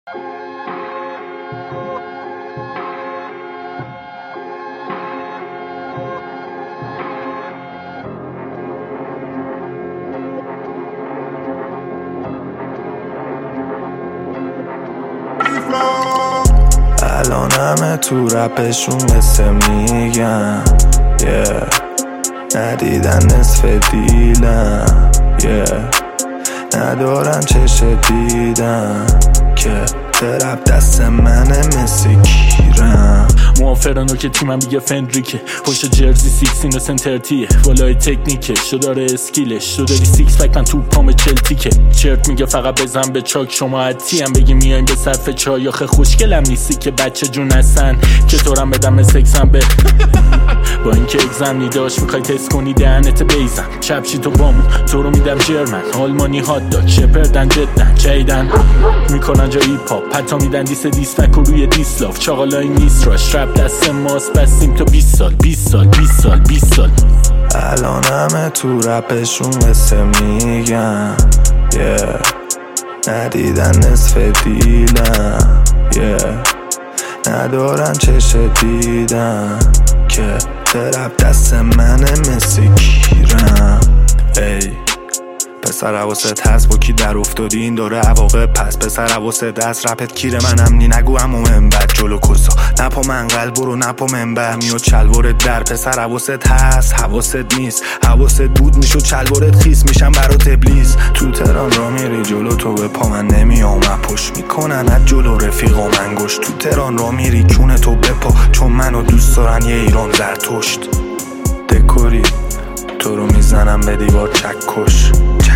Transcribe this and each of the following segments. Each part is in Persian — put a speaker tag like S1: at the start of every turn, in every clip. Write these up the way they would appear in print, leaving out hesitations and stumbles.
S1: الان همه تو رپشون قصه میگن ندیدن نصف دیلم ندارن چش دیدن که ترپ دست منه مثل گیرم.
S2: موافرانو که تیمم دیگه فندریکه، پشت جرزی 16 سنترتیه، والای تکنیکش تو داره اسکیلش، تو داری سیکس پک من تو پام چلتیکه. چرت میگه فقط بزن به چاک، شما عطی هم بگی میایم به صرف چای. آخه خوشگلم نیستی که بچه جون هستن که تورم بدم سکسم به با اینکه اگزم داشت میخوای تست کنی دهنت بیزن. چپشی تو بامون تو رو میدم جرمن، آلمانی هات داگ شپردن جدن جیدن میکنن جا ای پاپ، حتی میدن دیسفک و روی دیسلاف. چاقالای نیست راش رپ دست ماست، بستیم تا 20 سال.
S1: الان همه تو رپشون قصه میگن ندیدن نصف دیلم ندارن چش دیدن که ترپ دست منه مثل گیرم. پسر حواست هست با کی در افتادی این داره عواقب پس. پسر حواست دست رپت کیر منم نی نگو امو منبت جلو کسا نپا منقل برو نپا منبر میاد چلوارت در. پسر حواست هست حواست نیست، حواست بود میشد چلوارت خیس میشم برات ابلیس. تو تهران را میری جلو تو به پا من نمیام پشت میکنن از جلو رفیق و منگوش. تو تهران را میری کونه تو بپا چون منو دوست دارن یه ایران زرتشت. دکوری تو رو میزنم به دیوار چکش.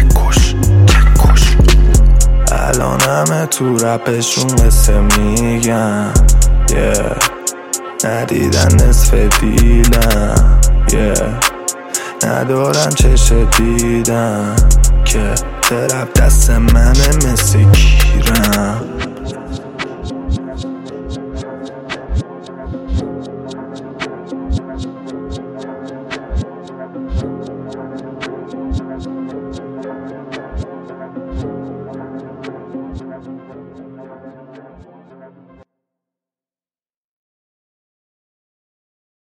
S1: الان همه تو رپشون قصه میگن ندیدن نصف دیلم ندارن چش دیدن که ترپ دست منه مثل گیرم.